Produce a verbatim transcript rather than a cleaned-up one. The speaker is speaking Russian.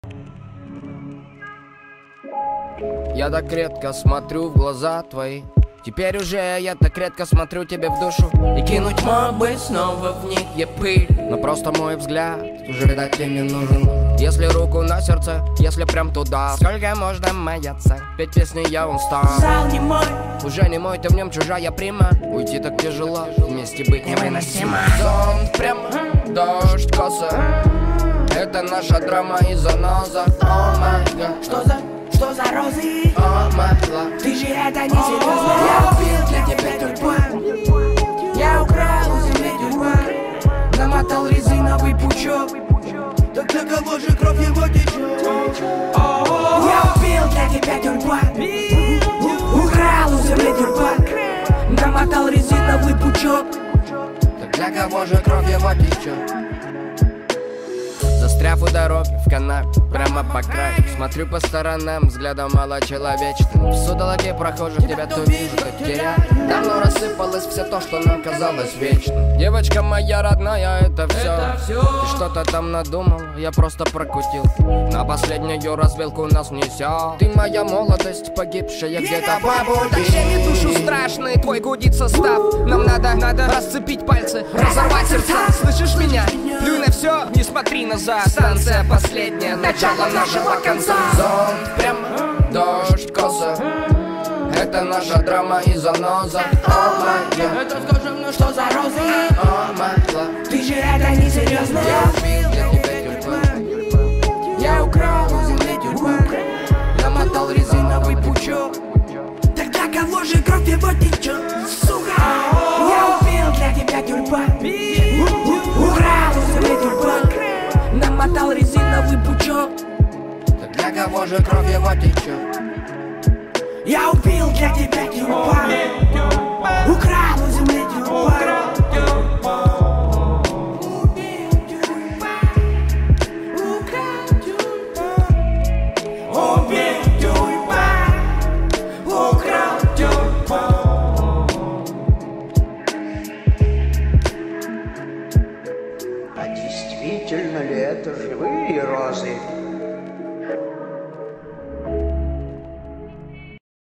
Я так редко смотрю в глаза твои. Теперь уже я так редко смотрю тебе в душу. И кинуть мог бы снова в них я пыль, но просто мой взгляд уже, видать, тебе не нужен. Если руку на сердце, если прям туда, сколько можно маяться, петь песни я устал. Зал не мой, уже не мой, ты в нем чужая прима. Уйти так тяжело, вместе быть невыносимо. Зонт прямо, дождь коса, это наша драма и заноза. О май гад, что за, что за розы? о май гад, Ты же это не серьезно. Я убил для тебя тюльпан, я украл у земли тюльпан, намотал резиновый пучок. Так для кого же кровь его течет? Я убил для тебя тюльпан, украл у земли тюльпан, намотал резиновый пучок. так для кого же кровь его течет? Застряв у дороги, в канаве, прямо по краю, смотрю по сторонам, взглядом малочеловечным. В судороге прохожих тебя то вижу, то теряю. Давно рассыпалось все то, что нам казалось вечным. Девочка моя родная, это все. Ты что-то там надумал, я просто прокутил. На последнюю развилку нас несет. Ты моя молодость, погибшая где-то по пути. Тащами душу страшный, твой гудит состав. Нам надо, надо расцепить пальцы, разорвать сердца. Слышишь меня? Плюй на все, не смотри назад. Станция последняя, начало нашего конца. Зонт прямо, дождь коса, это наша драма и заноза. О май гад, Это скажи мне, что за розы? о май гад, Ты же это не серьезно. я убил для тебя тюльпан, Я украл у земли тюльпан, намотал резиновый пучок. Так для кого же кровь его течет, сука? Я убил для тебя тюльпан, украл у земли тюльпан, намотал резиновый пучок. так для кого же кровь его течет? Я убил для тебя тюльпан, украл у земли тюльпан. А действительно ли это живые розы?